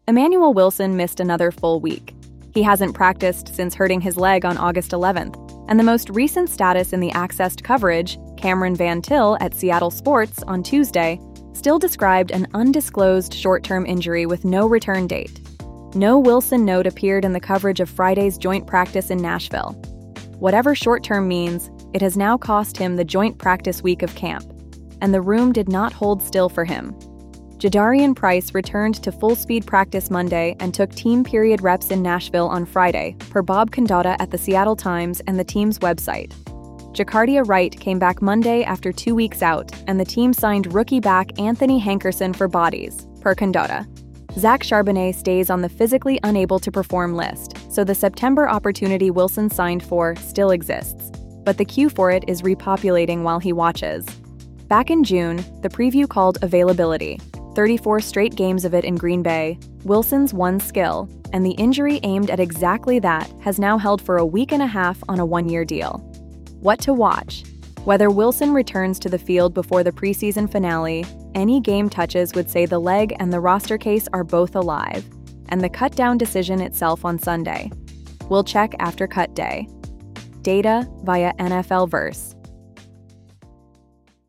Emmanuel Wilson missed another full week. He hasn't practiced since hurting his leg on August 11th, and the most recent status in the accessed coverage, Cameron Van Til at Seattle Sports on Tuesday, still described an undisclosed short-term injury with no return date. No Wilson note appeared in the coverage of Friday's joint practice in Nashville. Whatever short-term means, it has now cost him the joint practice week of camp, and the room did not hold still for him. Jadarian Price returned to full-speed practice Monday and took team period reps in Nashville on Friday, per Bob Condotta at the Seattle Times and the team's website. Jacardia Wright came back Monday after 2 weeks out, and the team signed rookie back Anthony Hankerson for bodies, per Condotta. Zach Charbonnet stays on the physically unable to perform list, so the September opportunity Wilson signed for still exists, but the queue for it is repopulating while he watches. Back in June, the preview called availability, 34 straight games of it in Green Bay, Wilson's one skill, and the injury aimed at exactly that has now held for a week and a half on a one-year deal. What to watch? Whether Wilson returns to the field before the preseason finale, any game touches would say the leg and the roster case are both alive, and the cut-down decision itself on Sunday. We'll check after cut day. Data via NFL Verse.